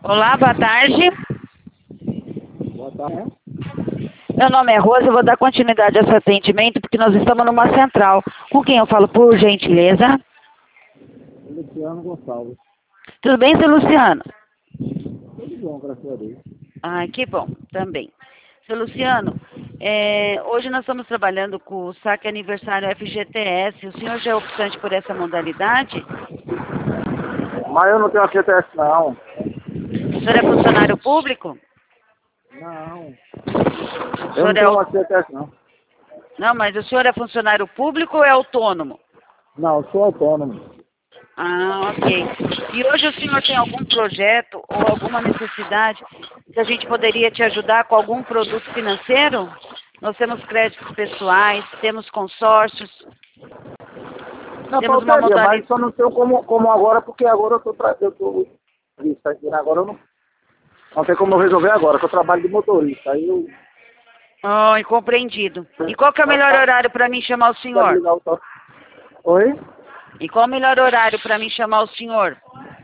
Olá, boa tarde. Boa tarde. Meu nome é Rosa, eu vou dar continuidade a esse atendimento porque nós estamos numa central. Com quem eu falo, por gentileza? Luciano Gonçalves. Tudo bem, seu Luciano? Tudo bom, graças a Deus. Ai, que bom, também. Seu Luciano, hoje nós estamos trabalhando com o saque aniversário FGTS. O senhor já é optante por essa modalidade? Mas eu não tenho FGTS, não. O senhor é funcionário público? Não. O Eu senhor não é... tenho FGTS, não. Não, mas o senhor é funcionário público ou é autônomo? Não, eu sou autônomo. Ah, ok. E hoje o senhor tem algum projeto ou alguma necessidade que a gente poderia te ajudar com algum produto financeiro? Nós temos créditos pessoais, temos consórcios, Não, temos uma faltaria, mas modalidade... só não tenho como agora, porque agora eu tô isso aqui. Agora eu não tem como eu resolver agora, que eu trabalho de motorista. Aí eu... Oh, compreendido. E qual que é o melhor horário para mim chamar o Pode senhor? ligar o toque. Oi? E qual o melhor horário para mim chamar o senhor?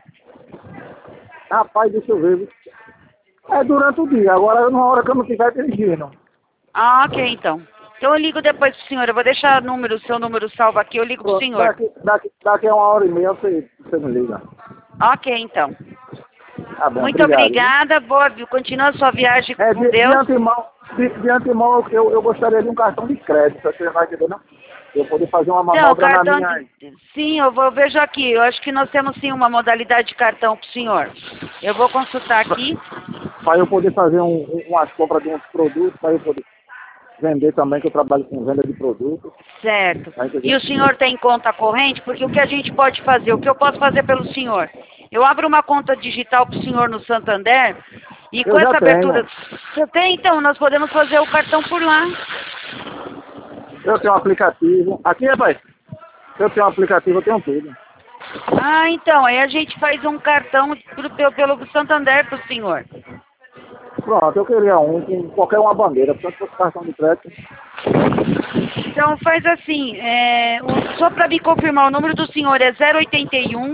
Rapaz, deixa eu ver. É durante o dia, agora numa hora que eu não estiver dirigindo. Ah, ok, então. Então eu ligo depois pro senhor. Eu vou deixar o seu número salvo aqui, eu ligo pro Pronto, senhor. daqui a uma hora e meia você me liga. Ok, então. Tá bom, Muito obrigado. Viu? obrigada, continua a sua viagem com De Deus. antemão, de antemão eu gostaria de um cartão de crédito, você vai entender, não? Eu poder fazer uma Então, manobra na cartão minha aí. de... Sim, eu vejo aqui. Eu acho que nós temos sim uma modalidade de cartão pro senhor. Eu vou consultar aqui. Para eu poder fazer umas compras de uns produtos, para eu poder vender também, que eu trabalho com venda de produtos. Certo. Tá E entendendo? o senhor tem conta corrente? Porque o que a gente pode fazer, o que eu posso fazer pelo senhor? Eu abro uma conta digital para o senhor no Santander e com Eu já essa abertura... tenho. Você tem? Então, nós podemos fazer o cartão por lá. Eu tenho um aplicativo. Aqui, rapaz, eu tenho um aplicativo, eu tenho tudo. Ah, então, aí a gente faz um cartão pelo Santander para o senhor. Pronto, eu queria um com qualquer uma bandeira, portanto fosse cartão de crédito. Então, faz assim, só para me confirmar, o número do senhor é 081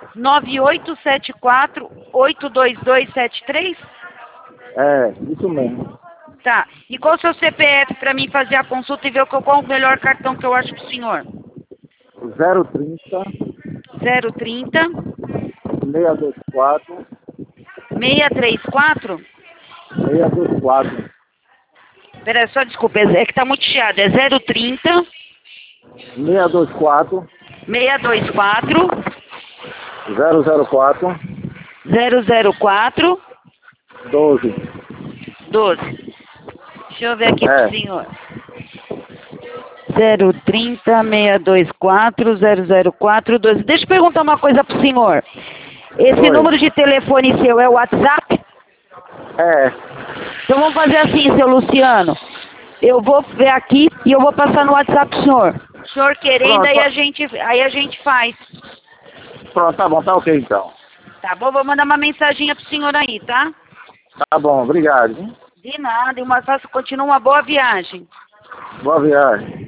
9874 82273? É, isso mesmo. Tá. E qual o seu CPF para mim fazer a consulta e ver qual o melhor cartão que eu acho pro senhor? 030 030 624 634? 624 Pera, só desculpa, é que tá muito chiado. É 030 624 624 004 004 12. 12. Deixa eu ver aqui pro É, senhor. 030 624 004 12. Deixa eu perguntar uma coisa pro senhor. Esse oi. número de telefone seu é o WhatsApp? É, Então vamos fazer assim, seu Luciano. Eu vou ver aqui e eu vou passar no WhatsApp pro senhor. O senhor querendo, pronto, aí a gente faz. pronto, tá bom, tá ok então. Tá bom? Vou mandar uma mensaginha pro senhor aí, tá? Tá bom, obrigado. Hein? De nada, continua uma boa viagem. Boa viagem.